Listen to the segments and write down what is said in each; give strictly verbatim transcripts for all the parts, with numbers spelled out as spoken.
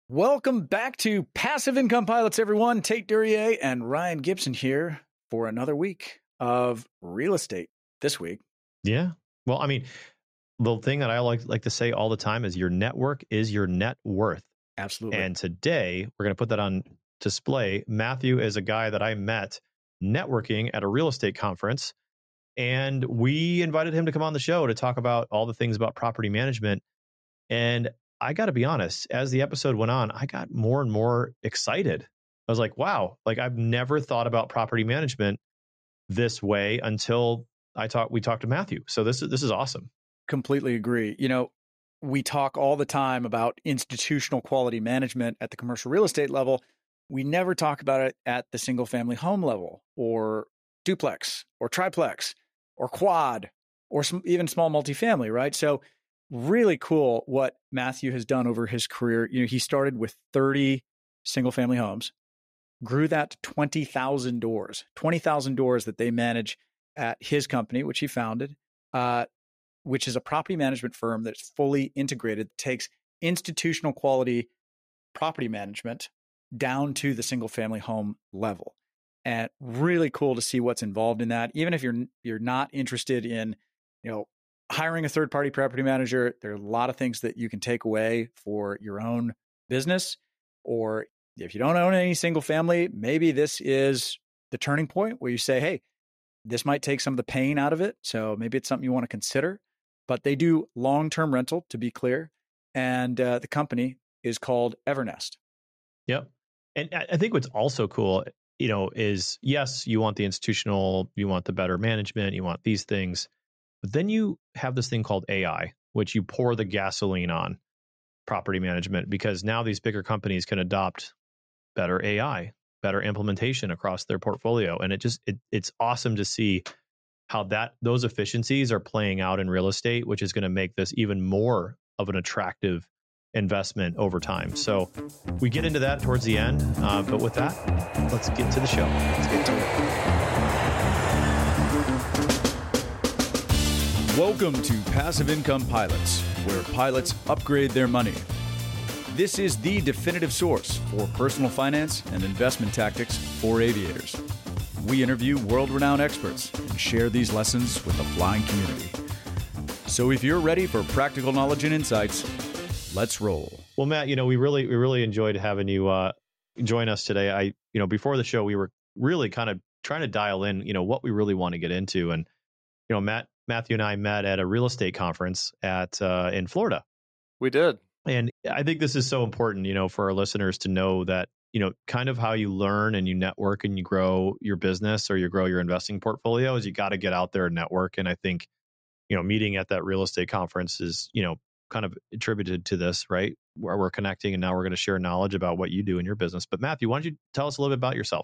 Welcome back to Passive Income Pilots, everyone. Tate Duryea and Ryan Gibson here for another week of real estate this week. Yeah. Well, I mean, the thing that I like like to say all the time is your network is your net worth. Absolutely. And today we're going to put that on display. Matthew is a guy that I met networking at a real estate conference, and we invited him to come on the show to talk about all the things about property management. And I got to be honest, as the episode went on, I got more and more excited. I was like, wow, like I've never thought about property management this way until I talked, we talked to Matthew. So this is, this is awesome. Completely agree. You know, we talk all the time about institutional quality management at the commercial real estate level. We never talk about it at the single family home level or duplex or triplex or quad or some, even small multifamily, right? So really cool what Matthew has done over his career. You know, he started with thirty single family homes, grew that to twenty thousand doors, twenty thousand doors that they manage at his company, which he founded, uh, which is a property management firm that's fully integrated, takes institutional quality property management down to the single family home level. And really cool to see what's involved in that. Even if you're you're not interested in, you know, hiring a third-party property manager, there are a lot of things that you can take away for your own business. Or if you don't own any single family, maybe this is the turning point where you say, hey, this might take some of the pain out of it. So maybe it's something you want to consider. But they do long-term rental, to be clear. And uh, the company is called Evernest. Yep. And I think what's also cool, you know, is yes, you want the institutional, you want the better management, you want these things. But then you have this thing called A I, which you pour the gasoline on property management, because now these bigger companies can adopt better A I, better implementation across their portfolio. And it just, it, it's awesome to see how that those efficiencies are playing out in real estate, which is going to make this even more of an attractive investment over time. So we get into that towards the end. Uh, but with that, let's get to the show. Let's get to it. Welcome to Passive Income Pilots, where pilots upgrade their money. This is the definitive source for personal finance and investment tactics for aviators. We interview world-renowned experts and share these lessons with the flying community. So if you're ready for practical knowledge and insights, let's roll. Well, Matt, you know, we really we really enjoyed having you uh, join us today. I, you know, before the show, we were really kind of trying to dial in, you know, what we really want to get into. And, you know, Matt, Matthew and I met at a real estate conference at uh, in Florida. We did. And I think this is so important, you know, for our listeners to know that, you know, kind of how you learn and you network and you grow your business or you grow your investing portfolio is you got to get out there and network. And I think, you know, meeting at that real estate conference is, you know, kind of attributed to this, right? Where we're connecting and now we're going to share knowledge about what you do in your business. But Matthew, why don't you tell us a little bit about yourself?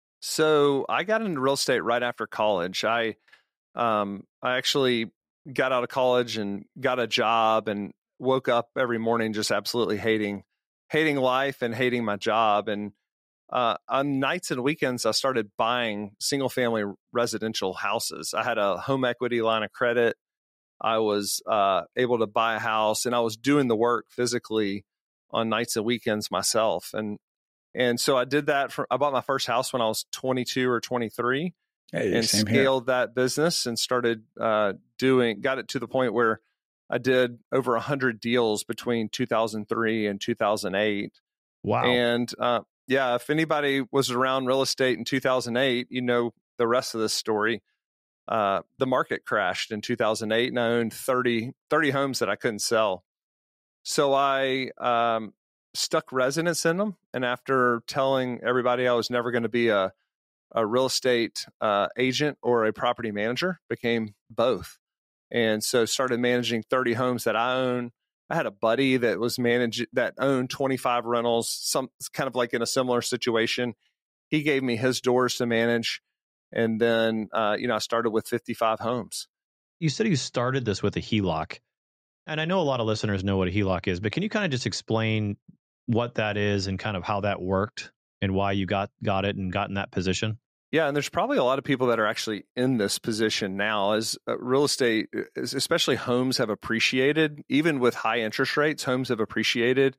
So I got into real estate right after college. I um, I actually got out of college and got a job and woke up every morning just absolutely hating hating life and hating my job. And uh, on nights and weekends, I started buying single family residential houses. I had a home equity line of credit. I was uh, able to buy a house, and I was doing the work physically on nights and weekends myself. And and so I did that. For, I bought my first house when I was twenty-two or twenty-three, hey, and scaled here. that business and started uh, doing. Got it to the point where I did over a hundred deals between two thousand three and two thousand eight. Wow! And uh, yeah, if anybody was around real estate in two thousand eight, you know the rest of this story. Uh, the market crashed in two thousand eight, and I owned thirty, thirty homes that I couldn't sell. So I um, stuck residence in them. And after telling everybody I was never going to be a, a real estate uh, agent or a property manager, became both. And so started managing thirty homes that I own. I had a buddy that was managed that owned twenty-five rentals, some kind of like in a similar situation. He gave me his doors to manage. And then, uh, you know, I started with fifty-five homes. You said you started this with a H E L O C. And I know a lot of listeners know what a H E L O C is, but can you kind of just explain what that is and kind of how that worked and why you got, got it and got in that position? Yeah, and there's probably a lot of people that are actually in this position now as uh, real estate, especially homes have appreciated. Even with high interest rates, homes have appreciated.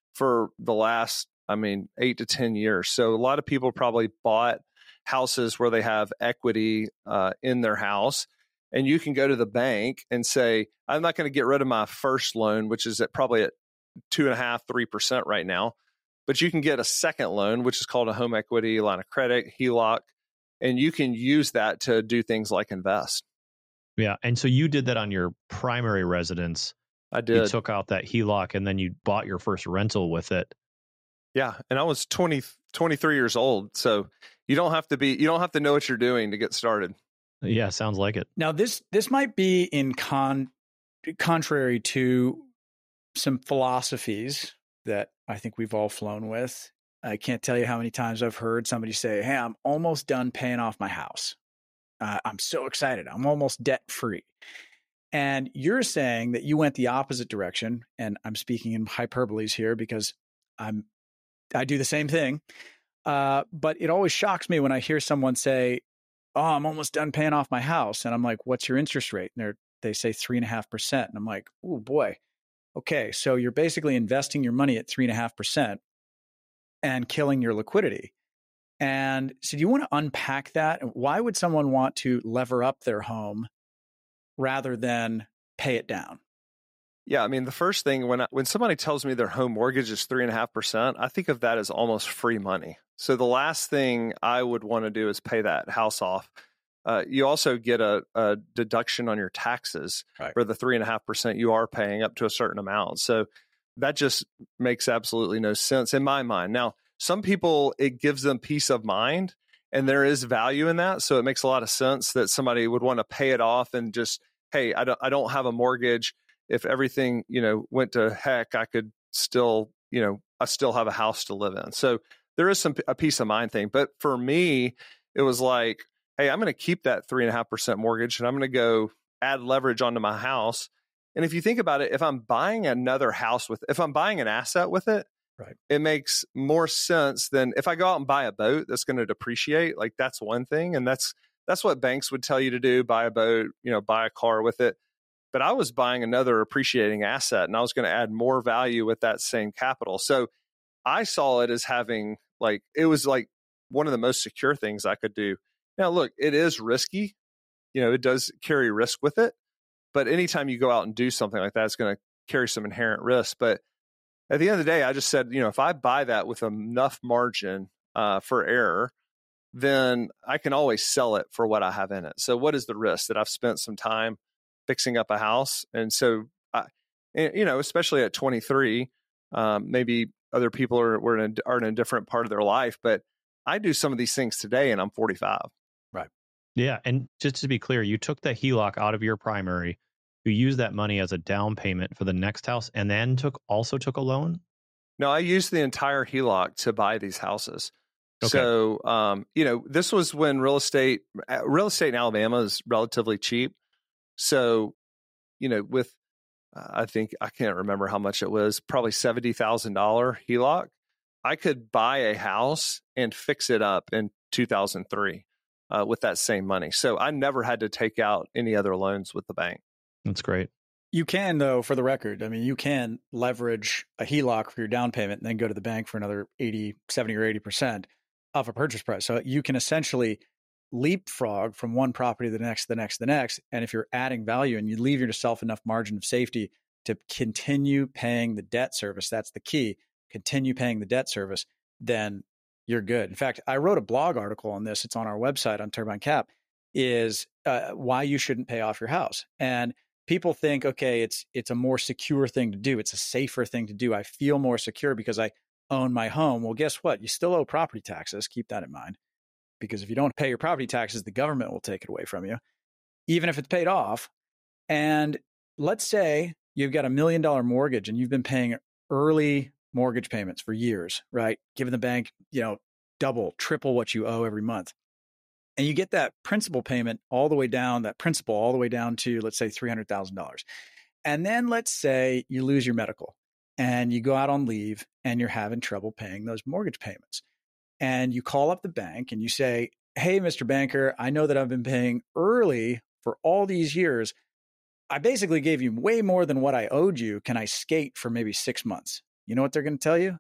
for the last, I mean, eight to ten years. So a lot of people probably bought houses where they have equity uh, in their house. And you can go to the bank and say, I'm not going to get rid of my first loan, which is at probably at two and a half, three percent right now. But you can get a second loan, which is called a home equity line of credit, H E L O C, and you can use that to do things like invest. Yeah. And so you did that on your primary residence. I did. You took out that H E L O C and then you bought your first rental with it. Yeah. And I was twenty, twenty-three years old. So you don't have to be, you don't have to know what you're doing to get started. Yeah. Sounds like it. Now, this, this might be in con contrary to some philosophies that I think we've all flown with. I can't tell you how many times I've heard somebody say, hey, I'm almost done paying off my house. Uh, I'm so excited. I'm almost debt free. And you're saying that you went the opposite direction. And I'm speaking in hyperboles here because I'm, I do the same thing. Uh, but it always shocks me when I hear someone say, oh, I'm almost done paying off my house. And I'm like, what's your interest rate? And they say three and a half percent. And I'm like, oh boy. Okay. So you're basically investing your money at three and a half percent and killing your liquidity. And so do you want to unpack that? Why would someone want to lever up their home rather than pay it down? Yeah, I mean, the first thing when I, when somebody tells me their home mortgage is three and a half percent, I think of that as almost free money. So the last thing I would want to do is pay that house off. Uh, you also get a, a deduction on your taxes right. for the three and a half percent you are paying up to a certain amount. So that just makes absolutely no sense in my mind. Now, some people, it gives them peace of mind, and there is value in that. So it makes a lot of sense that somebody would want to pay it off and just, hey, I don't, I don't have a mortgage. If everything, you know, went to heck, I could still, you know, I still have a house to live in. So there is some a peace of mind thing. But for me, it was like, hey, I'm going to keep that three and a half percent mortgage, and I'm going to go add leverage onto my house. And if you think about it, if I'm buying another house with, if I'm buying an asset with it, right, it makes more sense than if I go out and buy a boat that's going to depreciate. Like that's one thing, and that's that's what banks would tell you to do: buy a boat, you know, buy a car with it. But I was buying another appreciating asset, and I was going to add more value with that same capital. So I saw it as having like, it was like one of the most secure things I could do. Now, look, it is risky. You know, it does carry risk with it. But anytime you go out and do something like that, it's going to carry some inherent risk. But at the end of the day, I just said, you know, if I buy that with enough margin uh, for error, then I can always sell it for what I have in it. So what is the risk? That I've spent some time fixing up a house. And so, I, you know, especially at twenty-three, um, maybe other people are, were in a, are in a different part of their life, but I do some of these things today and I'm forty-five. Right. Yeah. And just to be clear, you took the H E L O C out of your primary, you used that money as a down payment for the next house, and then took also took a loan? No, I used the entire H E L O C to buy these houses. Okay. So, um, you know, this was when real estate, real estate in Alabama is relatively cheap. So, you know, with, uh, I think, I can't remember how much it was, probably seventy thousand dollars H E L O C, I could buy a house and fix it up in two thousand three uh, with that same money. So I never had to take out any other loans with the bank. That's great. You can, though, for the record, I mean, you can leverage a H E L O C for your down payment and then go to the bank for another eighty, seventy or eighty percent of a purchase price. So you can essentially leapfrog from one property to the next, the next, the next. And if you're adding value and you leave yourself enough margin of safety to continue paying the debt service, that's the key, continue paying the debt service, then you're good. In fact, I wrote a blog article on this. It's on our website on Turbine Cap, is uh, why you shouldn't pay off your house. And people think, okay, it's it's a more secure thing to do. It's a safer thing to do. I feel more secure because I own my home. Well, guess what? You still owe property taxes. Keep that in mind. Because if you don't pay your property taxes, the government will take it away from you, even if it's paid off. And let's say you've got a million dollar mortgage and you've been paying early mortgage payments for years, right? Giving the bank, you know, double, triple what you owe every month. And you get that principal payment all the way down, that principal all the way down to, let's say, three hundred thousand dollars. And then let's say you lose your medical and you go out on leave and you're having trouble paying those mortgage payments. And you call up the bank and you say, hey, Mister Banker, I know that I've been paying early for all these years. I basically gave you way more than what I owed you. Can I skate for maybe six months? You know what they're going to tell you?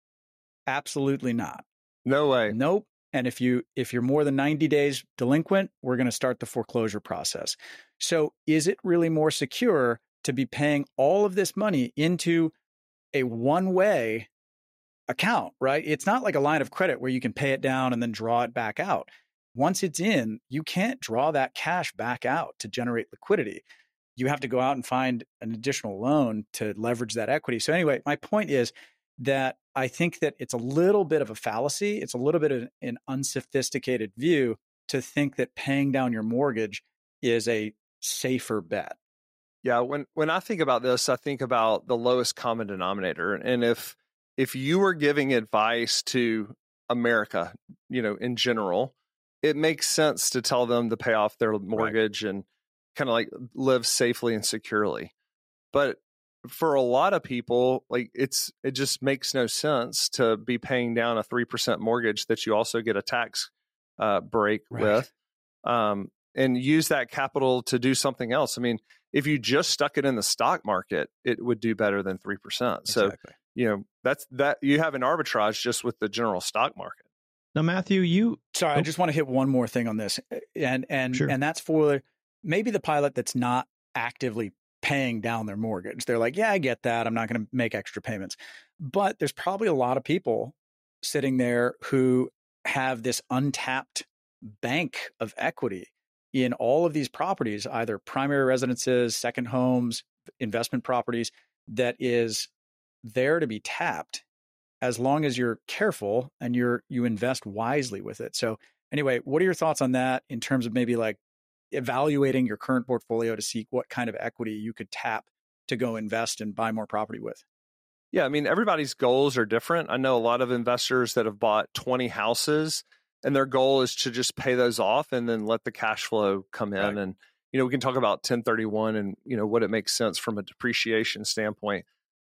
Absolutely not. No way. Nope. And if you if you're more than ninety days delinquent, we're going to start the foreclosure process. So is it really more secure to be paying all of this money into a one-way account, right? It's not like a line of credit where you can pay it down and then draw it back out. Once it's in, you can't draw that cash back out to generate liquidity. You have to go out and find an additional loan to leverage that equity. So anyway, my point is that I think that it's a little bit of a fallacy. It's a little bit of an unsophisticated view to think that paying down your mortgage is a safer bet. Yeah, when when I think about this, I think about the lowest common denominator. And if if you were giving advice to America, you know, in general, it makes sense to tell them to pay off their mortgage right. and kind of like live safely and securely. But for a lot of people, like it's it just makes no sense to be paying down a three percent mortgage that you also get a tax uh, break right. with, um, and use that capital to do something else. I mean, if you just stuck it in the stock market, it would do better than three percent. Exactly. So, you know, that's that you have an arbitrage just with the general stock market. Now, Matthew, you sorry, oh. I just want to hit one more thing on this, and and sure. and that's for maybe the pilot that's not actively paying down their mortgage. They're like, yeah, I get that. I'm not going to make extra payments. But there's probably a lot of people sitting there who have this untapped bank of equity in all of these properties, either primary residences, second homes, investment properties, that is there to be tapped as long as you're careful and you're you invest wisely with it. So anyway, what are your thoughts on that in terms of maybe like evaluating your current portfolio to see what kind of equity you could tap to go invest and buy more property with? Yeah, I mean, everybody's goals are different. I know a lot of investors that have bought twenty houses and their goal is to just pay those off and then let the cash flow come in. Right. And, you know, we can talk about ten thirty-one and, you know, what it makes sense from a depreciation standpoint.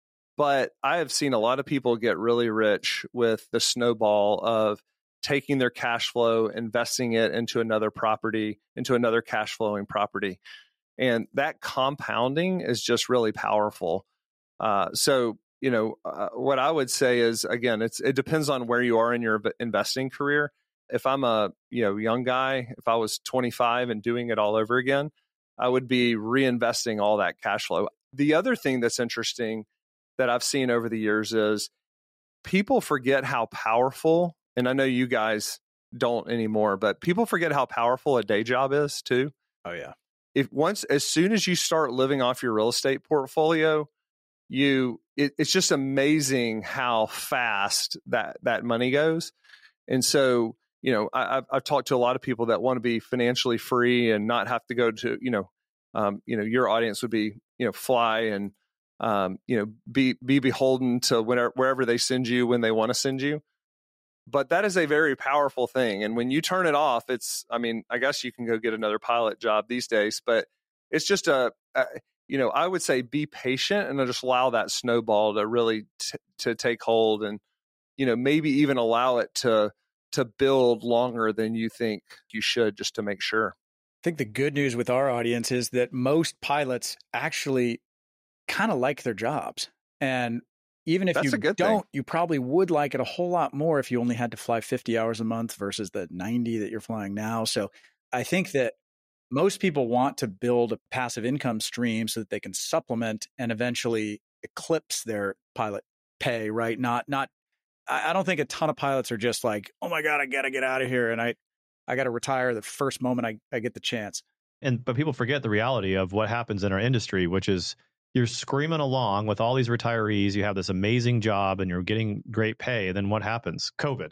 But I have seen a lot of people get really rich with the snowball of taking their cash flow, investing it into another property, into another cash flowing property. And that compounding is just really powerful. Uh, so, you know, uh, what I would say is, again, it's it depends on where you are in your investing career. If I'm a, you know, young guy, if I was twenty-five and doing it all over again, I would be reinvesting all that cash flow. The other thing that's interesting that I've seen over the years is people forget how powerful, and I know you guys don't anymore, but people forget how powerful a day job is too. Oh yeah. If once, as soon as you start living off your real estate portfolio, you, it, it's just amazing how fast that, that money goes. And so, you know, I, I've, I've talked to a lot of people that want to be financially free and not have to go to, you know, um, you know, your audience would be, you know, fly and, um, you know, be, be beholden to whenever, wherever they send you when they want to send you. But that is a very powerful thing. And when you turn it off, it's, I mean, I guess you can go get another pilot job these days, but it's just a, a you know, I would say be patient and just allow that snowball to really t- to take hold and, you know, maybe even allow it to, to build longer than you think you should, just to make sure. I think the good news with our audience is that most pilots actually kind of like their jobs. And even if That's you don't, thing. you probably would like it a whole lot more if you only had to fly fifty hours a month versus the ninety that you're flying now. So I think that most people want to build a passive income stream so that they can supplement and eventually eclipse their pilot pay, right? Not, not, I don't think a ton of pilots are just like, oh my God, I got to get out of here. And I, I got to retire the first moment I, I get the chance. And, but people forget the reality of what happens in our industry, which is you're screaming along with all these retirees. You have this amazing job and you're getting great pay. Then what happens? COVID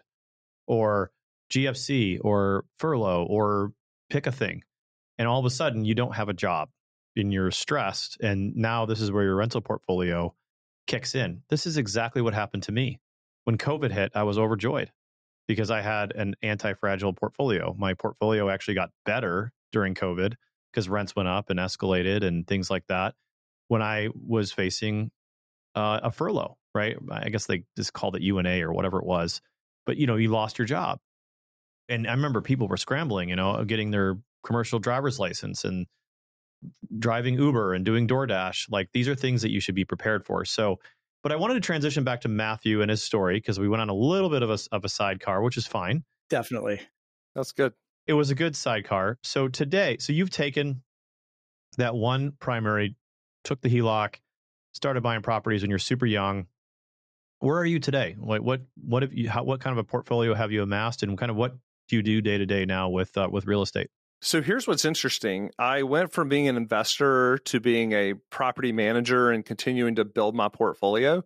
or G F C or furlough or pick a thing. And all of a sudden you don't have a job and you're stressed. And now this is where your rental portfolio kicks in. This is exactly what happened to me. When COVID hit, I was overjoyed because I had an anti-fragile portfolio. My portfolio actually got better during COVID because rents went up and escalated and things like that. When I was facing uh, a furlough, right? I guess they just called it U N A or whatever it was. But, you know, you lost your job. And I remember people were scrambling, you know, getting their commercial driver's license and driving Uber and doing DoorDash. Like, these are things that you should be prepared for. So But I wanted to transition back to Matthew and his story because we went on a little bit of a, of a sidecar, which is fine. Definitely. That's good. It was a good sidecar. So today, so you've taken that one primary, took the H E L O C, started buying properties when you're super young. Where are you today? What what what have you? How, what kind of a portfolio have you amassed, and kind of what do you do day to day now with uh, with real estate? So here's what's interesting. I went from being an investor to being a property manager and continuing to build my portfolio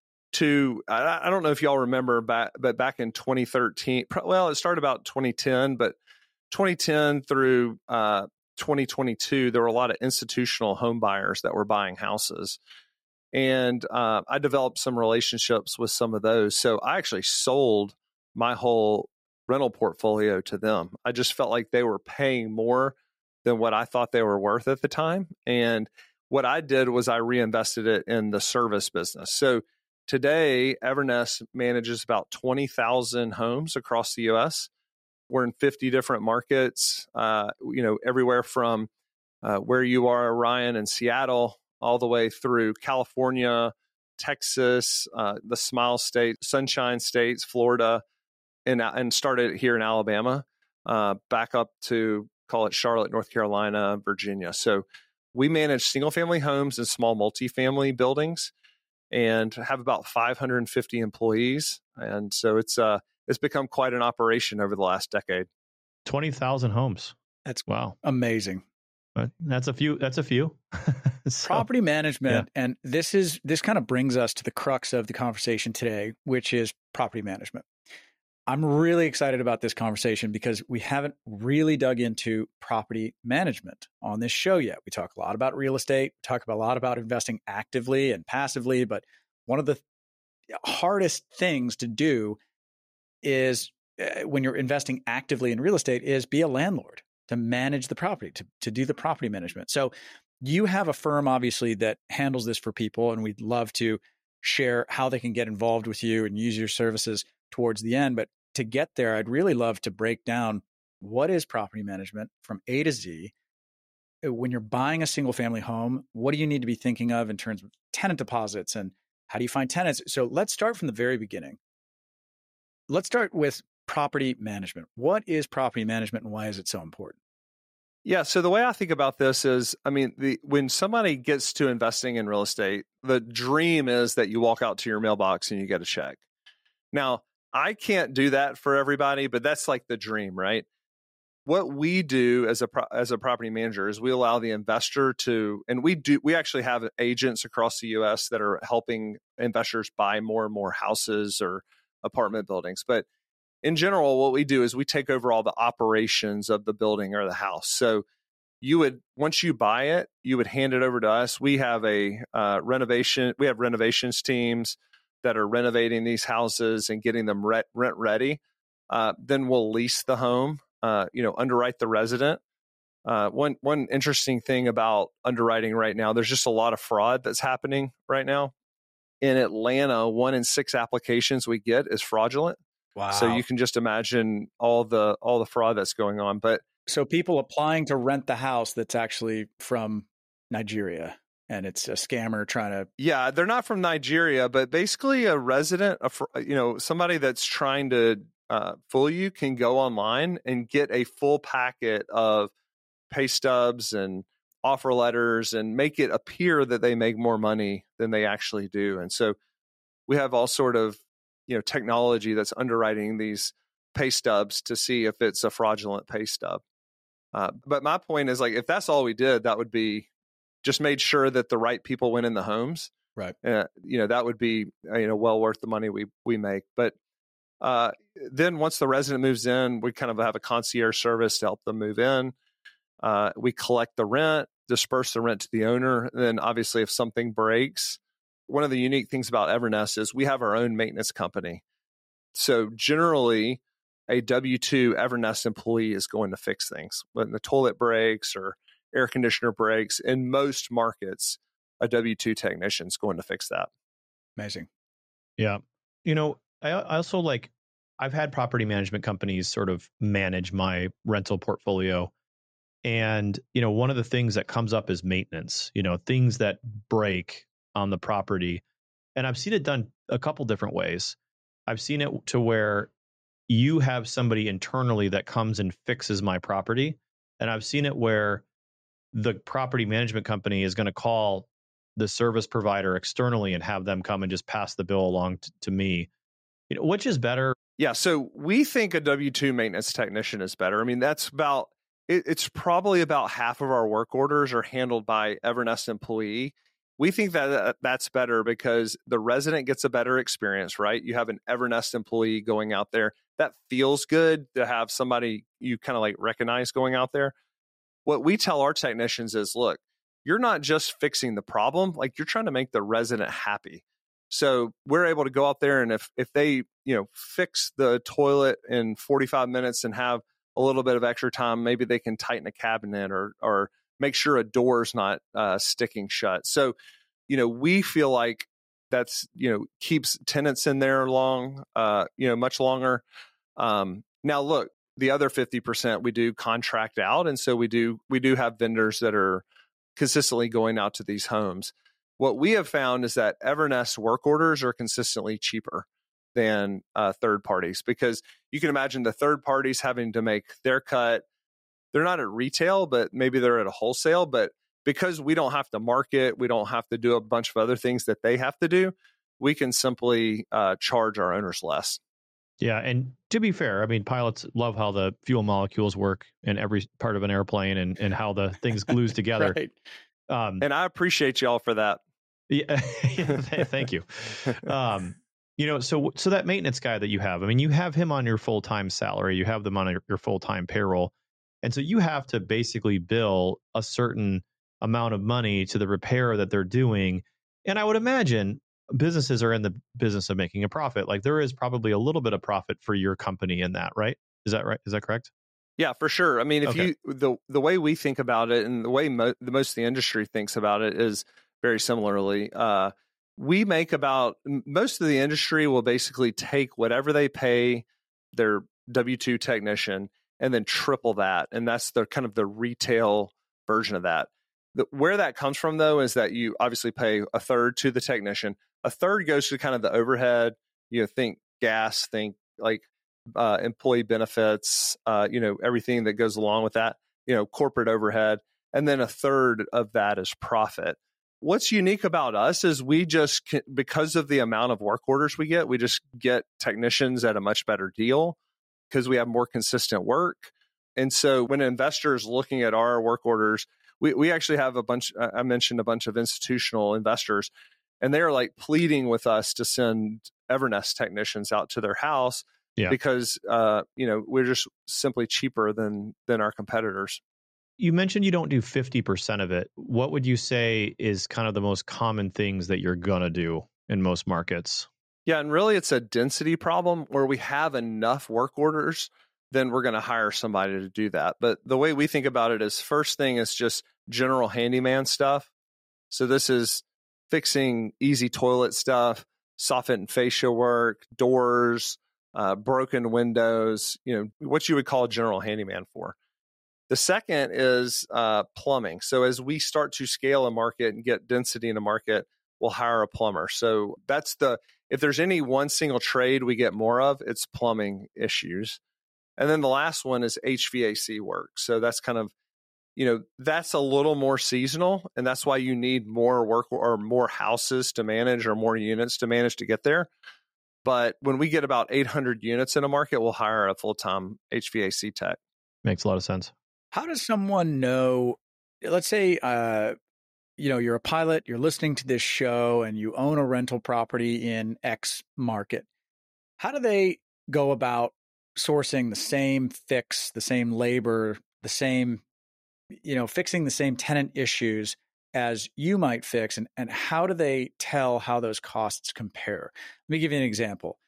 to, I, I don't know if y'all remember, back, but back in twenty thirteen, well, it started about twenty ten, but twenty ten through uh, twenty twenty-two, there were a lot of institutional home buyers that were buying houses. And uh, I developed some relationships with some of those. So I actually sold my whole rental portfolio to them. I just felt like they were paying more than what I thought they were worth at the time. And what I did was I reinvested it in the service business. So today, Evernest manages about twenty thousand homes across the U S. We're in fifty different markets, uh, you know, everywhere from uh, where you are, Ryan, in Seattle, all the way through California, Texas, uh, the Smile State, Sunshine States, Florida, and, and started here in Alabama, uh, back up to, call it Charlotte, North Carolina, Virginia. So we manage single family homes and small multifamily buildings and have about five hundred fifty employees. And so it's uh, it's become quite an operation over the last decade. twenty thousand homes. That's wow. Amazing. But that's a few. That's a few. So, property management. Yeah. And this is, this kind of brings us to the crux of the conversation today, which is property management. I'm really excited about this conversation because we haven't really dug into property management on this show yet. We talk a lot about real estate, we talk a lot about investing actively and passively, but one of the hardest things to do is uh, when you're investing actively in real estate is be a landlord, to manage the property, to, to do the property management. So you have a firm, obviously, that handles this for people, and we'd love to share how they can get involved with you and use your services towards the end. But to get there, I'd really love to break down what is property management from A to Z. When you're buying a single family home, what do you need to be thinking of in terms of tenant deposits and how do you find tenants? So let's start from the very beginning. Let's start with property management. What is property management and why is it so important? Yeah. So the way I think about this is, I mean, the, when somebody gets to investing in real estate, the dream is that you walk out to your mailbox and you get a check. Now, I can't do that for everybody, but that's like the dream, right? What we do as a pro- as a property manager is we allow the investor to, and we do, we actually have agents across the U S that are helping investors buy more and more houses or apartment buildings. But in general, what we do is we take over all the operations of the building or the house. So you would, once you buy it, you would hand it over to us. We have a uh, renovation, we have renovations teams that are renovating these houses and getting them rent, rent ready. Uh, then we'll lease the home, uh, you know, underwrite the resident. Uh, one one interesting thing about underwriting right now, there's just a lot of fraud that's happening right now. In Atlanta, one in six applications we get is fraudulent. Wow. So you can just imagine all the all the fraud that's going on. But so people applying to rent the house that's actually from Nigeria. And it's a scammer trying to. Yeah, they're not from Nigeria, but basically a resident, a, you know, somebody that's trying to uh, fool you can go online and get a full packet of pay stubs and offer letters and make it appear that they make more money than they actually do. And so we have all sort of, you know, technology that's underwriting these pay stubs to see if it's a fraudulent pay stub. Uh, but my point is, like, if that's all we did, that would be. Just made sure that the right people went in the homes. Right. Uh, you know, that would be, you know, well worth the money we, we make. But uh, then once the resident moves in, we kind of have a concierge service to help them move in. Uh, we collect the rent, disperse the rent to the owner. And then obviously if something breaks, one of the unique things about Evernest is we have our own maintenance company. So generally a W two Evernest employee is going to fix things. When the toilet breaks or air conditioner breaks, in most markets, a W two technician is going to fix that. Amazing. Yeah. You know, I, I also like, I've had property management companies sort of manage my rental portfolio. And, you know, one of the things that comes up is maintenance, you know, things that break on the property. And I've seen it done a couple different ways. I've seen it to where you have somebody internally that comes and fixes my property. And I've seen it where the property management company is going to call the service provider externally and have them come and just pass the bill along t- to me. You know, which is better? Yeah, so we think a W two maintenance technician is better. I mean, that's about, it, it's probably about half of our work orders are handled by Evernest employee. We think that that's better because the resident gets a better experience, right? You have an Evernest employee going out there. That feels good to have somebody you kind of like recognize going out there. What we tell our technicians is, look, you're not just fixing the problem, like you're trying to make the resident happy. So we're able to go out there, and if if they, you know, fix the toilet in forty-five minutes and have a little bit of extra time, maybe they can tighten a cabinet or or make sure a door's not uh, sticking shut. So, you know, we feel like that's, you know, keeps tenants in there long, uh, you know, much longer. Um, now, look, the other fifty percent we do contract out, and so we do we do have vendors that are consistently going out to these homes. What we have found is that Evernest work orders are consistently cheaper than uh, third parties, because you can imagine the third parties having to make their cut. They're not at retail, but maybe they're at a wholesale. But because we don't have to market, we don't have to do a bunch of other things that they have to do, we can simply uh, charge our owners less. Yeah. And to be fair, I mean, pilots love how the fuel molecules work in every part of an airplane and, and how the things glues together. Right. Um, and I appreciate y'all for that. Yeah, thank you. Um, you know, so so that maintenance guy that you have, I mean, you have him on your full-time salary, you have them on your, your full-time payroll. And so you have to basically bill a certain amount of money to the repair that they're doing. And I would imagine businesses are in the business of making a profit. Like there is probably a little bit of profit for your company in that, right? Is that right? Is that correct? Yeah, for sure. I mean, if Okay. you the the way we think about it, and the way mo- the most of the industry thinks about it, is very similarly. Uh, we make about, most of the industry will basically take whatever they pay their W two technician and then triple that, and that's the kind of the retail version of that. The, where that comes from, though, is that you obviously pay a third to the technician. A third goes to kind of the overhead. You know, think gas, think like uh, employee benefits, uh, you know, everything that goes along with that, you know, corporate overhead. And then a third of that is profit. What's unique about us is we just, can, because of the amount of work orders we get, we just get technicians at a much better deal because we have more consistent work. And so when an investor is looking at our work orders, we, we actually have a bunch, I mentioned a bunch of institutional investors, and they're like pleading with us to send Evernest technicians out to their house yeah. because, uh, you know, we're just simply cheaper than than our competitors. You mentioned you don't do fifty percent of it. What would you say is kind of the most common things that you're going to do in most markets? Yeah, and really it's a density problem where we have enough work orders, then we're going to hire somebody to do that. But the way we think about it is, first thing is just general handyman stuff. So this is fixing easy toilet stuff, soffit and fascia work, doors, uh, broken windows, you know, what you would call a general handyman for. The second is uh, plumbing. So as we start to scale a market and get density in a market, we'll hire a plumber. So that's the, if there's any one single trade we get more of, it's plumbing issues. And then the last one is H V A C work. So that's kind of, you know, that's a little more seasonal, and that's why you need more work or more houses to manage or more units to manage to get there. But when we get about eight hundred units in a market, we'll hire a full-time H V A C tech. Makes a lot of sense. How does someone know, let's say, uh, you know, you're a pilot, you're listening to this show and you own a rental property in X market. How do they go about sourcing the same fix, the same labor, the same, you know, fixing the same tenant issues as you might fix? And, and how do they tell how those costs compare? Let me give you an example.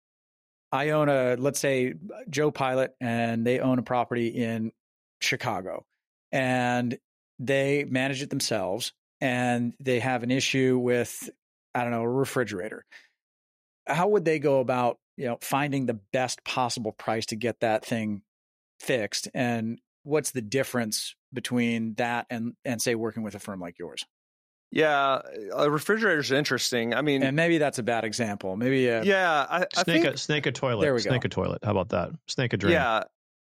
I own a, let's say, Joe Pilot, and they own a property in Chicago, and they manage it themselves, and they have an issue with, I don't know, a refrigerator. How would they go about, you know, finding the best possible price to get that thing fixed? And what's the difference between that and, and say, working with a firm like yours? Yeah, a refrigerator is interesting. I mean, and maybe that's a bad example. Maybe a, yeah, I, I snake think a snake a toilet. There we snake go. a toilet. How about that? Snake a drain. Yeah.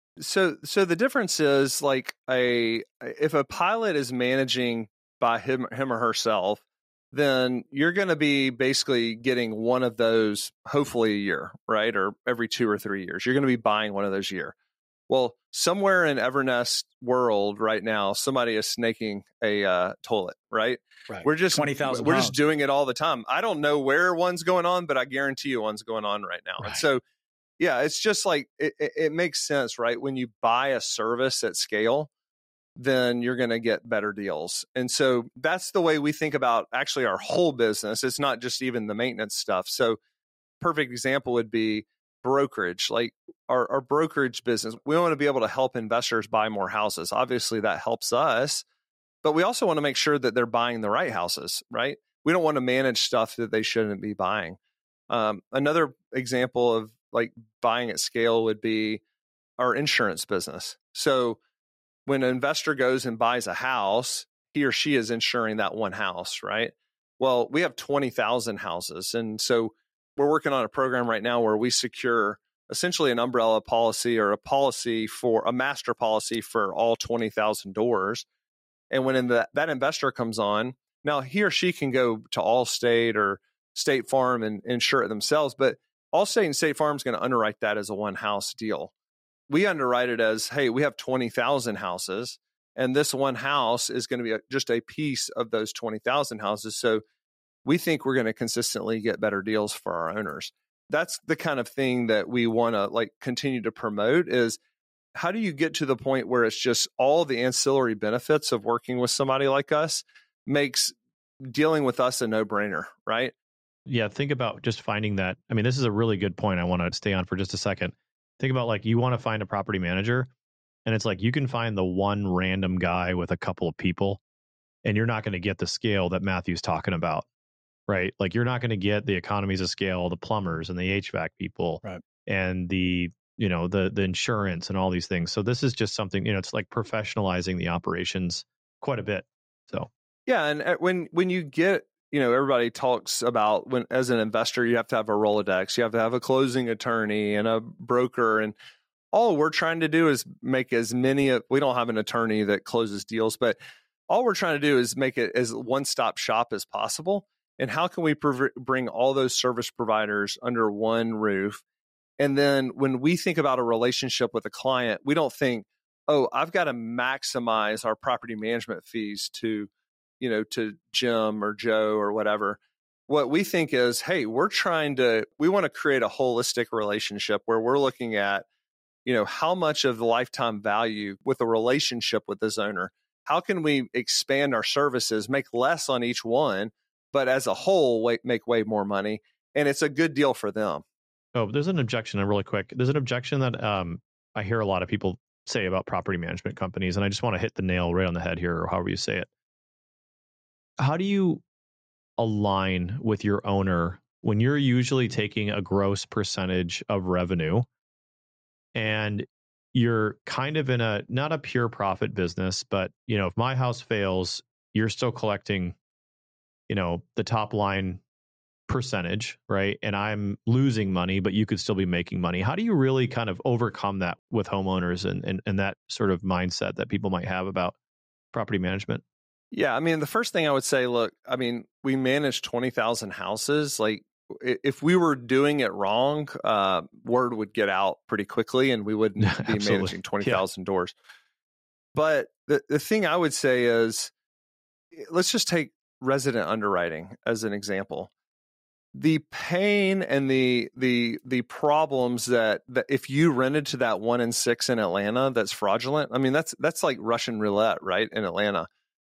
So so the difference is like a if a pilot is managing by him him or herself, then you're going to be basically getting one of those hopefully a year, right? Or every two or three years. You're going to be buying one of those a year. Well, somewhere in Evernest world right now, somebody is snaking a uh, toilet, right? Right. We're just twenty thousand We're homes. just doing it all the time. I don't know where one's going on, but I guarantee you one's going on right now. Right. And so, yeah, it's just like it, it, it makes sense, right? When you buy a service at scale, then you're going to get better deals. And so that's the way we think about actually our whole business. It's not just even the maintenance stuff. So, perfect example would be brokerage. Like our, our brokerage business, we want to be able to help investors buy more houses. Obviously, that helps us, but we also want to make sure that they're buying the right houses, right? We don't want to manage stuff that they shouldn't be buying. Um, another example of like buying at scale would be our insurance business. So when an investor goes and buys a house, he or she is insuring that one house, right? Well, we have twenty thousand houses. And so we're working on a program right now where we secure essentially an umbrella policy or a policy for a master policy for all twenty thousand doors. And when in the, that investor comes on, now he or she can go to Allstate or State Farm and insure it themselves, but Allstate and State Farm is going to underwrite that as a one house deal. We underwrite it as, hey, we have twenty thousand houses, and this one house is going to be a, just a piece of those twenty thousand houses. So we think we're going to consistently get better deals for our owners. That's the kind of thing that we want to like continue to promote is how do you get to the point where it's just all the ancillary benefits of working with somebody like us makes dealing with us a no-brainer, right? Yeah, think about just finding that. I mean, this is a really good point I want to stay on for just a second. Think about like you want to find a property manager, and it's like you can find the one random guy with a couple of people, and you're not going to get the scale that Matthew's talking about, right? Like you're not going to get the economies of scale, the plumbers and the H V A C people, right, and the you know the the insurance and all these things. So this is just something, you know, it's like professionalizing the operations quite a bit. So yeah, and when when you get, you know, everybody talks about when as an investor you have to have a Rolodex, you have to have a closing attorney and a broker, and all we're trying to do is make as many. We don't have an attorney that closes deals, but all we're trying to do is make it as one-stop shop as possible. And how can we prov- bring all those service providers under one roof? And then when we think about a relationship with a client, we don't think, oh, I've got to maximize our property management fees to, you know, to Jim or Joe or whatever. What we think is, hey, we're trying to, we want to create a holistic relationship where we're looking at, you know, how much of the lifetime value with a relationship with this owner, how can we expand our services, make less on each one, but as a whole, make way more money. And it's a good deal for them. Oh, there's an objection, really quick. There's an objection that um, I hear a lot of people say about property management companies, and I just want to hit the nail right on the head here, or however you say it. How do you align with your owner when you're usually taking a gross percentage of revenue and you're kind of in a, not a pure profit business, but, you know, if my house fails, you're still collecting, you know, the top line percentage, right? And I'm losing money, but you could still be making money. How do you really kind of overcome that with homeowners and, and, and that sort of mindset that people might have about property management? Yeah, I mean, the first thing I would say, look, I mean, we manage twenty thousand houses. Like, if we were doing it wrong, uh, word would get out pretty quickly and we wouldn't be managing twenty thousand yeah. doors. But the, the thing I would say is, let's just take resident underwriting as an example. The pain and the the the problems that, that if you rented to that one in six in Atlanta that's fraudulent, I mean, that's that's like Russian roulette, right, in Atlanta.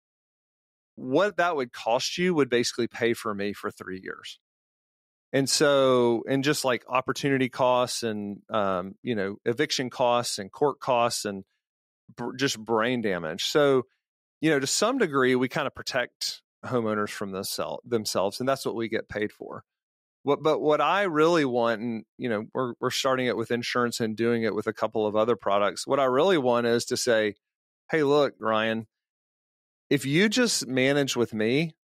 What that would cost you would basically pay for me for three years. And so, and just like opportunity costs and, um, you know, eviction costs and court costs and br- just brain damage. So, you know, to some degree, we kind of protect homeowners from themsel- themselves, and that's what we get paid for. What, but what I really want, and, you know, we're, we're starting it with insurance and doing it with a couple of other products. What I really want is to say, hey, look, Ryan, if you just manage with me,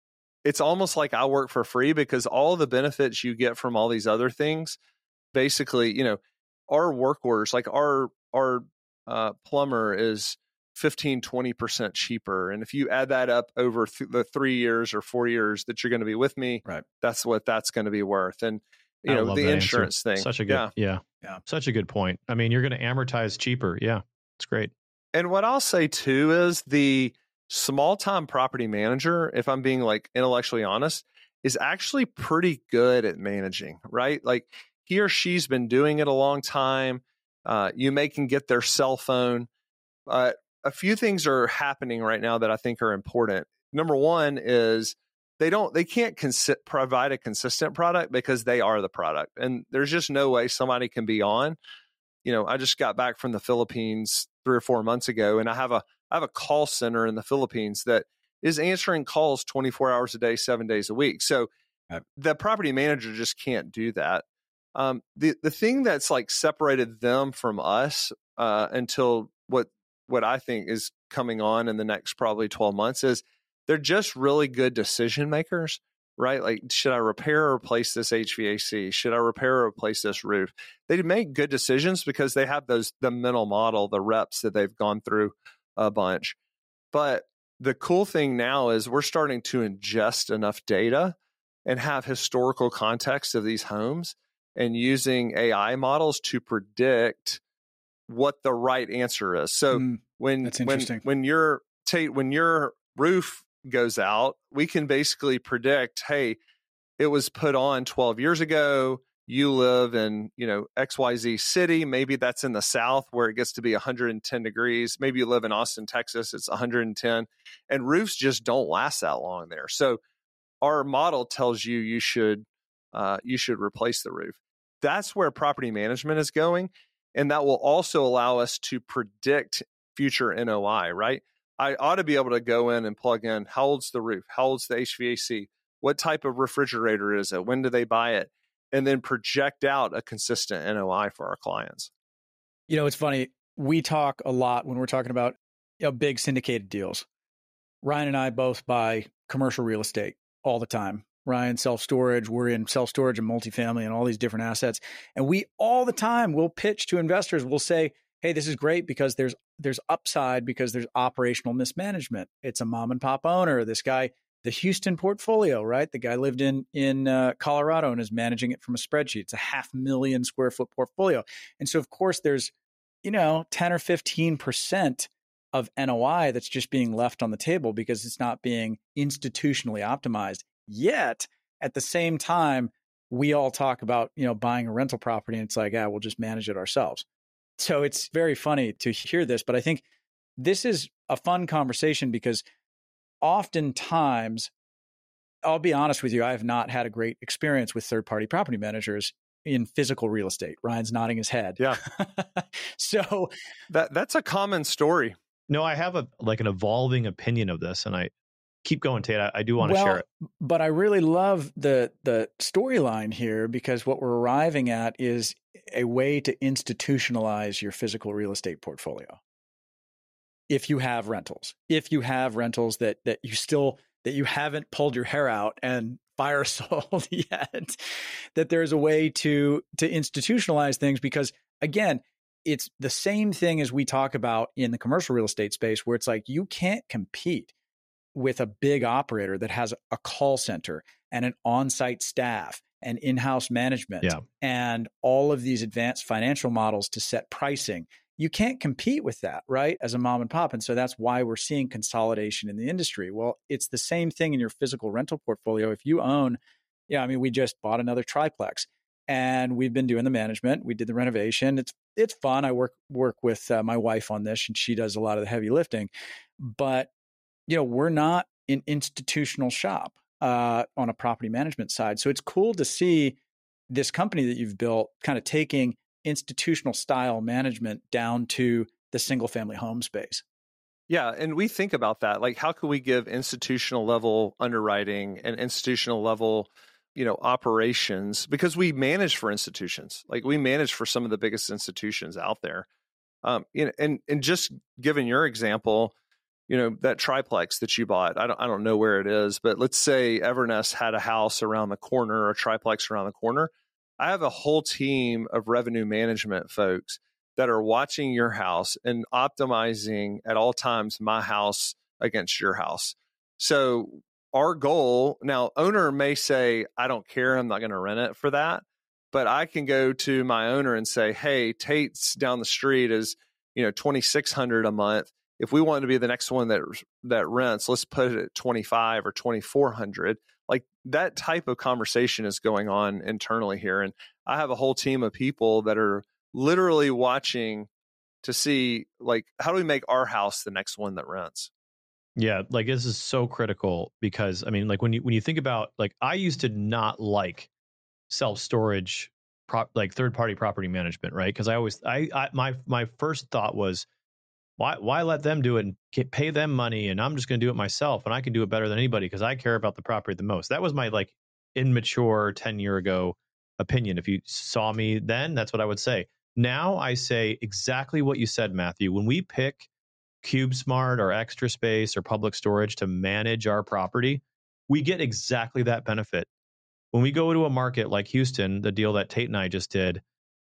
it's almost like I work for free because all the benefits you get from all these other things, basically, you know, our work orders, like our, our uh, plumber is fifteen, twenty percent cheaper. And if you add that up over th- the three years or four years that you're going to be with me, right, that's what that's going to be worth. And, you I know, love the that insurance answer. thing. Such a good, yeah. yeah. Yeah. Such a good point. I mean, you're going to amortize cheaper. Yeah. It's great. And what I'll say too is the small time property manager, if I'm being like intellectually honest, is actually pretty good at managing, right? Like he or she's been doing it a long time. Uh, you may can get their cell phone. Uh, a few things are happening right now that I think are important. Number one is they don't, they can't consi- provide a consistent product because they are the product. And there's just no way somebody can be on. You know, I just got back from the Philippines three or four months ago, and I have a, I have a call center in the Philippines that is answering calls twenty-four hours a day, seven days a week. So Right. the property manager just can't do that. Um, the, the thing that's like separated them from us uh, until what, what I think is coming on in the next probably twelve months is they're just really good decision makers, right? Like, should I repair or replace this H V A C? Should I repair or replace this roof? They make good decisions because they have those, the mental model, the reps that they've gone through a bunch. But the cool thing now is we're starting to ingest enough data and have historical context of these homes and using A I models to predict what the right answer is. So Mm, when that's when interesting. when your Tate, when your roof goes out, we can basically predict, hey, it was put on twelve years ago. You live in, you know, X Y Z city. Maybe that's in the South where it gets to be one hundred ten degrees. Maybe you live in Austin, Texas. It's one hundred ten, and roofs just don't last that long there. So our model tells you you should uh, you should replace the roof. That's where property management is going. And that will also allow us to predict future N O I, right? I ought to be able to go in and plug in, how old's the roof? How old's the H V A C? What type of refrigerator is it? When do they buy it? And then project out a consistent N O I for our clients. You know, it's funny. We talk a lot when we're talking about, you know, big syndicated deals. Ryan and I both buy commercial real estate all the time. Ryan, self-storage, we're in self-storage and multifamily and all these different assets. And we all the time will pitch to investors. We'll say, hey, this is great because there's there's upside because there's operational mismanagement. It's a mom and pop owner. This guy, the Houston portfolio, right? The guy lived in, in uh, Colorado and is managing it from a spreadsheet. It's a half million square foot portfolio. And so, of course, there's, you know, ten or fifteen percent of N O I that's just being left on the table because it's not being institutionally optimized. Yet, at the same time, we all talk about, you know, buying a rental property and it's like, ah, we'll just manage it ourselves. So it's very funny to hear this, but I think this is a fun conversation because oftentimes, I'll be honest with you, I have not had a great experience with third-party property managers in physical real estate. Ryan's nodding his head. Yeah. So that that's a common story. No, I have a like an evolving opinion of this, and I keep going, Tate. I, I do want to well, share it. But I really love the the storyline here because what we're arriving at is a way to institutionalize your physical real estate portfolio. If you have rentals, if you have rentals that that you still that you haven't pulled your hair out and fire sold yet, that there's a way to to institutionalize things because again, it's the same thing as we talk about in the commercial real estate space where it's like you can't compete with a big operator that has a call center and an on-site staff and in-house management yeah. and all of these advanced financial models to set pricing. You can't compete with that, right? As a mom and pop. And so that's why we're seeing consolidation in the industry. Well, it's the same thing in your physical rental portfolio. If you own, yeah, I mean, we just bought another triplex and we've been doing the management. We did the renovation. It's, it's fun. I work, work with uh, my wife on this and she does a lot of the heavy lifting, but you know, we're not an institutional shop uh, on a property management side. So it's cool to see this company that you've built kind of taking institutional style management down to the single family home space. Yeah. And we think about that. Like, how can we give institutional level underwriting and institutional level, you know, operations? Because we manage for institutions. Like, we manage for some of the biggest institutions out there. Um, you know, and, and just given your example, you know, that triplex that you bought. I don't, I don't know where it is, but let's say Evernest had a house around the corner, or a triplex around the corner. I have a whole team of revenue management folks that are watching your house and optimizing at all times my house against your house. So our goal now, owner may say, I don't care, I'm not going to rent it for that. But I can go to my owner and say, hey, Tate's down the street is, you know, twenty-six hundred a month. If we want to be the next one that that rents, let's put it at twenty-five or twenty-four hundred. Like that type of conversation is going on internally here. And I have a whole team of people that are literally watching to see, like, how do we make our house the next one that rents? Yeah, like this is so critical because, I mean, like when you when you think about, like, I used to not like self-storage, prop, like third-party property management, right? Because I always, I, I, my, my first thought was, why, why let them do it and get, pay them money, and I'm just going to do it myself, and I can do it better than anybody because I care about the property the most. That was my like immature ten year ago opinion. If you saw me then, that's what I would say. Now I say exactly what you said, Matthew. When we pick CubeSmart or Extra Space or Public Storage to manage our property, we get exactly that benefit. When we go to a market like Houston, the deal that Tate and I just did,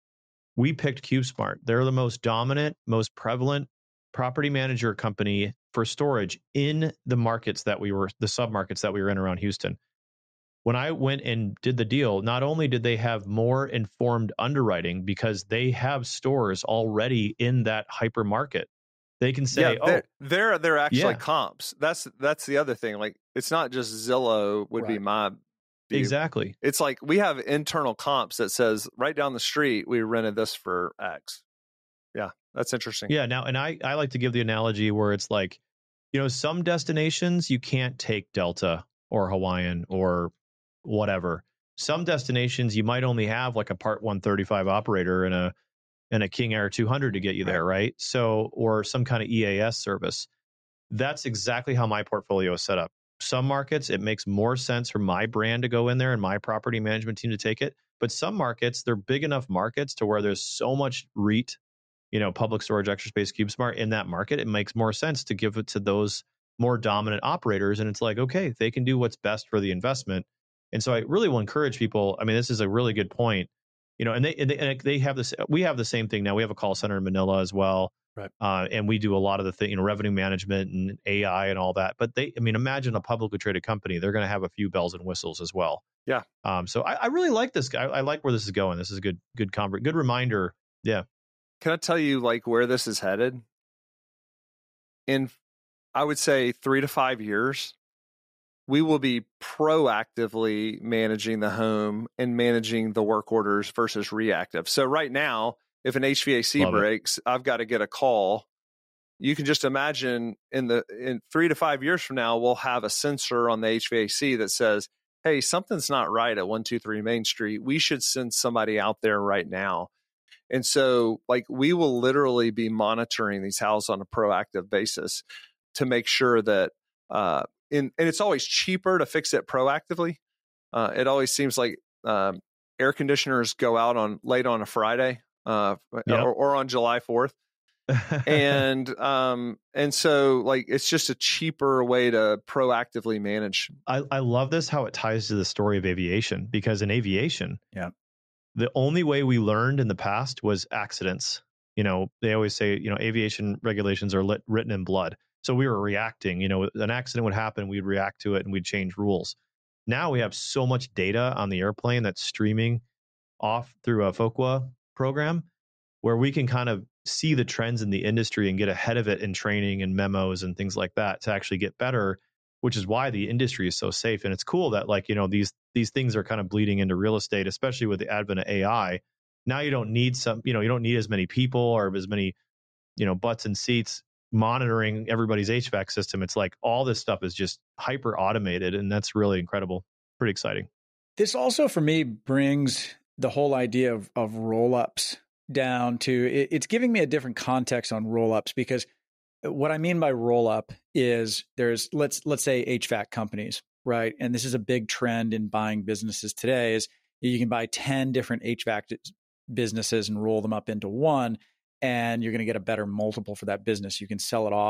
we picked CubeSmart. They're the most dominant, most prevalent property manager company for storage in the markets that we were, the submarkets that we were in around Houston. When I went and did the deal, not only did they have more informed underwriting because they have stores already in that hyper market. They can say, yeah, they're, oh, they're, they're actually yeah. comps. That's, that's the other thing. Like, it's not just Zillow would Right. be my view. Exactly. It's like we have internal comps that says right down the street, we rented this for X. Yeah, that's interesting. Yeah. Now, and I, I like to give the analogy where it's like, you know, some destinations you can't take Delta or Hawaiian or whatever. Some destinations you might only have like a Part one thirty-five operator and a and a King Air two hundred to get you there, right? So, or some kind of E A S service. That's exactly how my portfolio is set up. Some markets, it makes more sense for my brand to go in there and my property management team to take it. But some markets, they're big enough markets to where there's so much REIT, you know, Public Storage, Extra Space, CubeSmart in that market. It makes more sense to give it to those more dominant operators. And it's like, okay, they can do what's best for the investment. And so I really will encourage people. I mean, this is a really good point, you know, and they, and they, and they have this, we have the same thing now. We have a call center in Manila as well. Right. Uh, and we do a lot of the thing, you know, revenue management and A I and all that. But they, I mean, imagine a publicly traded company. They're going to have a few bells and whistles as well. Yeah. Um. So I, I really like this guy. I, I like where this is going. This is a good, good conver- good reminder. Yeah. Can I tell you like where this is headed? In, I would say three to five years, we will be proactively managing the home and managing the work orders versus reactive. So right now, if an H V A C Love breaks, it. I've got to get a call. You can just imagine in the in three to five years from now, we'll have a sensor on the H V A C that says, hey, something's not right at one two three Main Street. We should send somebody out there right now. And so like we will literally be monitoring these houses on a proactive basis to make sure that uh, in, and it's always cheaper to fix it proactively. Uh, it always seems like uh, air conditioners go out on late on a Friday. Uh, Yep. or, or on July fourth. and, um, and so like, it's just a cheaper way to proactively manage. I, I love this, how it ties to the story of aviation, because in aviation, yeah, the only way we learned in the past was accidents. You know, they always say, you know, aviation regulations are lit, written in blood. So we were reacting, you know, an accident would happen, we'd react to it and we'd change rules. Now we have so much data on the airplane that's streaming off through a FOQA program where we can kind of see the trends in the industry and get ahead of it in training and memos and things like that to actually get better, which is why the industry is so safe. And it's cool that, like, you know, these these things are kind of bleeding into real estate, especially with the advent of A I. Now you don't need some, you know, you don't need as many people or as many, you know, butts and seats monitoring everybody's H V A C system. It's like all this stuff is just hyper automated, and that's really incredible. Pretty exciting. This also for me brings the whole idea of, of roll-ups down to, it, it's giving me a different context on roll-ups, because what I mean by roll-up is there's, let's, let's say H V A C companies, right? And this is a big trend in buying businesses today is you can buy ten different H V A C businesses and roll them up into one, and you're going to get a better multiple for that business. You can sell it off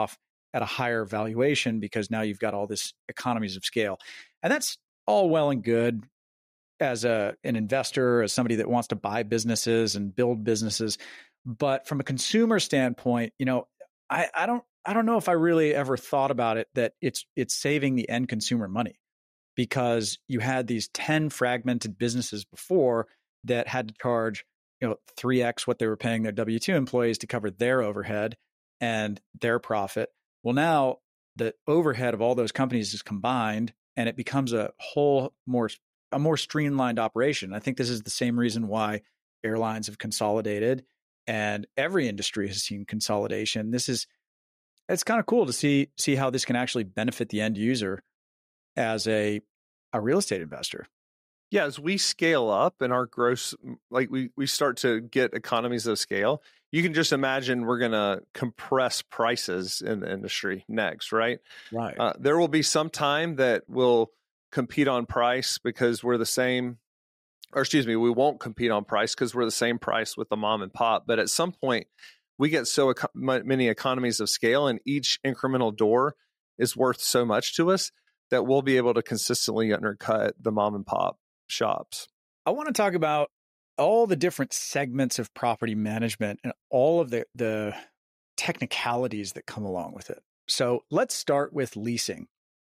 at a higher valuation because now you've got all this economies of scale. And that's all well and good as a an investor, as somebody that wants to buy businesses and build businesses. But from a consumer standpoint, you know, I, I don't I don't know if I really ever thought about it that it's it's saving the end consumer money, because you had these ten fragmented businesses before that had to charge, you know, three X what they were paying their W two employees to cover their overhead and their profit. Well, now the overhead of all those companies is combined, and it becomes a whole more a more streamlined operation. I think this is the same reason why airlines have consolidated, and every industry has seen consolidation. This is it's kind of cool to see see how this can actually benefit the end user as a a real estate investor. Yeah, as we scale up and our gross, like we, we start to get economies of scale, you can just imagine we're going to compress prices in the industry next, right? Right. Uh, there will be some time that we'll compete on price because we're the same, or excuse me, we won't compete on price because we're the same price with the mom and pop. But at some point, we get so eco- many economies of scale, and each incremental door is worth so much to us that we'll be able to consistently undercut the mom and pop shops. I want to talk about all the different segments of property management and all of the, the technicalities that come along with it. So let's start with leasing.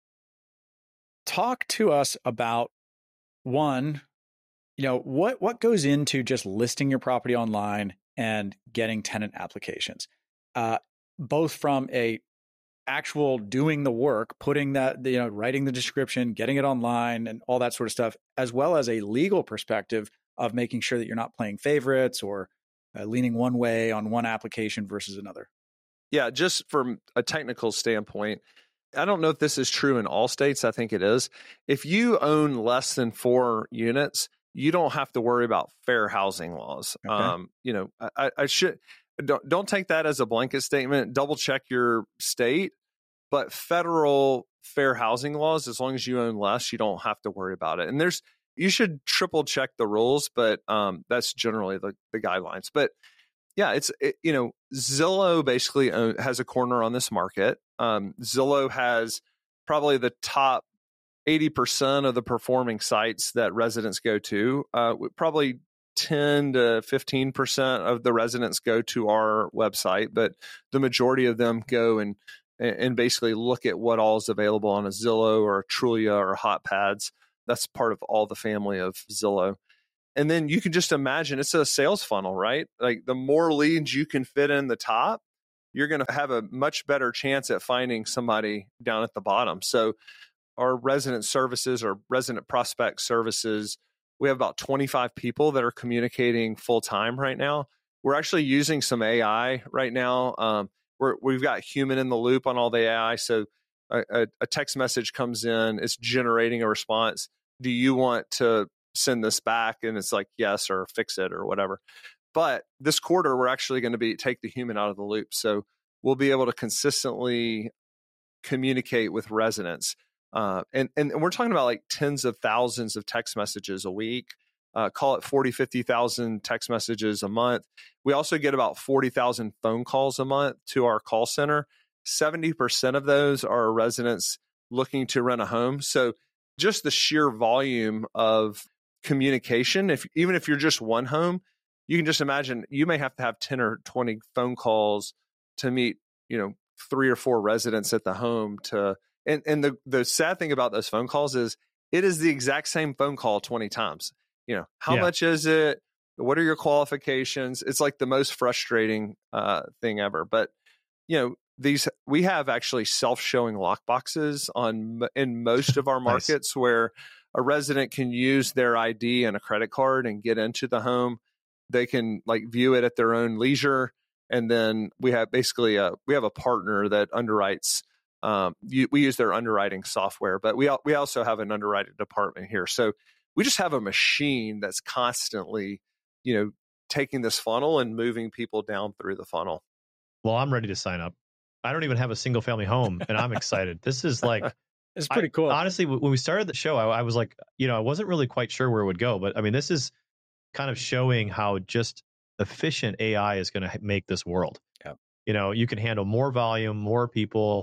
Talk to us about, one, you know, what, what goes into just listing your property online and getting tenant applications, uh, both from a actual doing the work, putting that, you know, writing the description, getting it online and all that sort of stuff, as well as a legal perspective of making sure that you're not playing favorites or uh, leaning one way on one application versus another. Yeah, just from a technical standpoint, I don't know if this is true in all states. I think it is. If you own less than four units, you don't have to worry about fair housing laws. Okay. Um, you know, I, I should don't don't take that as a blanket statement. Double check your state. But federal fair housing laws, as long as you own less, you don't have to worry about it. And there's, you should triple check the rules, but um, that's generally the, the guidelines. But yeah, it's, it, you know, Zillow basically own, has a corner on this market. Um, Zillow has probably the top eighty percent of the performing sites that residents go to. Uh, probably ten to fifteen percent of the residents go to our website, but the majority of them go and and basically look at what all is available on a Zillow or a Trulia or HotPads. That's part of all the family of Zillow. And then you can just imagine it's a sales funnel, right? Like the more leads you can fit in the top, you're going to have a much better chance at finding somebody down at the bottom. So our resident services or resident prospect services, we have about twenty-five people that are communicating full time right now. We're actually using some A I right now. Um, We're, we've got human in the loop on all the A I. So a, a, a text message comes in, it's generating a response. Do you want to send this back? And it's like, yes, or fix it or whatever. But this quarter, we're actually going to be take the human out of the loop. So we'll be able to consistently communicate with residents. Uh, and, and, and we're talking about like tens of thousands of text messages a week. Uh, call it forty, fifty thousand text messages a month. We also get about forty thousand phone calls a month to our call center. seventy percent of those are residents looking to rent a home. So just the sheer volume of communication, if even if you're just one home, you can just imagine you may have to have ten or twenty phone calls to meet, you know, three or four residents at the home to, and, and the, the sad thing about those phone calls is it is the exact same phone call twenty times. You know, how yeah. much is it? What are your qualifications? It's like the most frustrating uh, thing ever. But, you know, these, we have actually self-showing lockboxes on in most of our markets nice. Where a resident can use their I D and a credit card and get into the home. They can like view it at their own leisure. And then we have basically a, we have a partner that underwrites. Um, you, we use their underwriting software, but we, we also have an underwriting department here. So we just have a machine that's constantly, you know, taking this funnel and moving people down through the funnel. Well, I'm ready to sign up. I don't even have a single family home and I'm excited. This is like, it's pretty I, cool. Honestly, when we started the show, I, I was like, you know, I wasn't really quite sure where it would go, but I mean, this is kind of showing how just efficient A I is going to make this world. Yeah. You know, you can handle more volume, more people,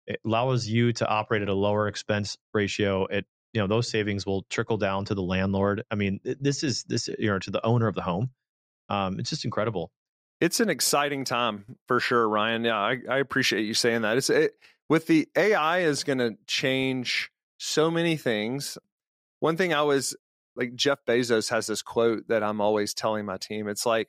It allows you to operate at a lower expense ratio. It, you know, those savings will trickle down to the landlord. I mean, this is this, you know, to the owner of the home. Um, it's just incredible. It's an exciting time for sure, Ryan. Yeah, I, I appreciate you saying that. It's it, with the A I is going to change so many things. One thing I was like, Jeff Bezos has this quote that I'm always telling my team. It's like,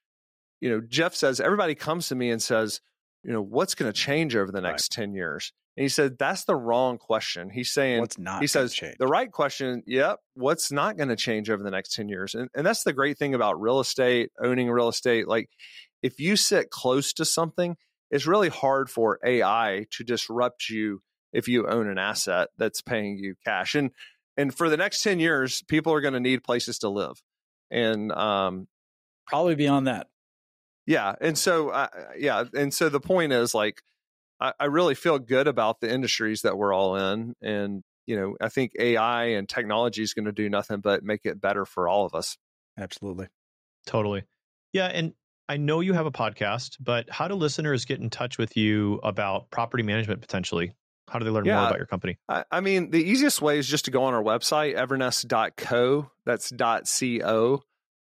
you know, Jeff says, everybody comes to me and says, you know, what's going to change over the next right. ten years? And he said, that's the wrong question. He's saying, what's not he says, change? The right question, yep, what's not going to change over the next ten years? And, and that's the great thing about real estate, owning real estate. Like, if you sit close to something, it's really hard for A I to disrupt you if you own an asset that's paying you cash. And and for the next ten years, people are going to need places to live. And um, probably beyond that. Yeah. And so, uh, yeah. And so the point is, like, I, I really feel good about the industries that we're all in. And, you know, I think A I and technology is going to do nothing but make it better for all of us. Absolutely. Totally. Yeah. And I know you have a podcast, but how do listeners get in touch with you about property management potentially? How do they learn yeah, more about your company? I, I mean, the easiest way is just to go on our website, evernest dot co. That's .co.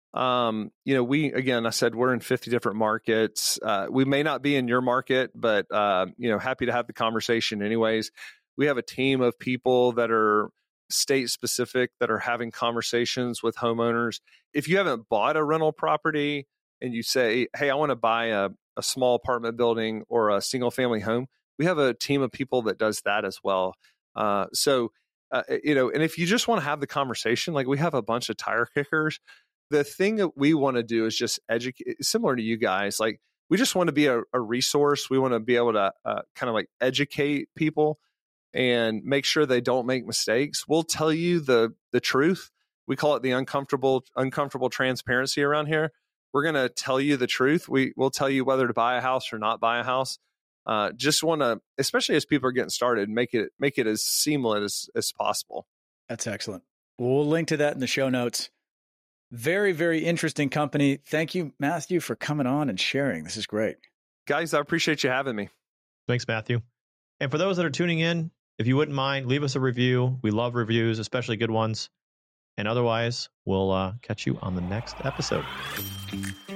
Um, you know, we, again, I said, we're in fifty different markets. Uh, we may not be in your market, but, uh, you know, happy to have the conversation anyways. We have a team of people that are state specific that are having conversations with homeowners. If you haven't bought a rental property and you say, hey, I want to buy a, a small apartment building or a single family home, we have a team of people that does that as well. Uh, so, uh, you know, and if you just want to have the conversation, like, we have a bunch of tire kickers. The thing that we want to do is just educate, similar to you guys. Like, we just want to be a, a resource. We want to be able to uh, kind of like educate people and make sure they don't make mistakes. We'll tell you the the truth. We call it the uncomfortable uncomfortable transparency around here. We're going to tell you the truth. We will tell you whether to buy a house or not buy a house. Uh, just want to, especially as people are getting started, make it make it as seamless as, as possible. That's excellent. We'll link to that in the show notes. Very, very interesting company. Thank you, Matthew, for coming on and sharing. This is great. Guys, I appreciate you having me. Thanks, Matthew. And for those that are tuning in, if you wouldn't mind, leave us a review. We love reviews, especially good ones. And otherwise, we'll uh, catch you on the next episode.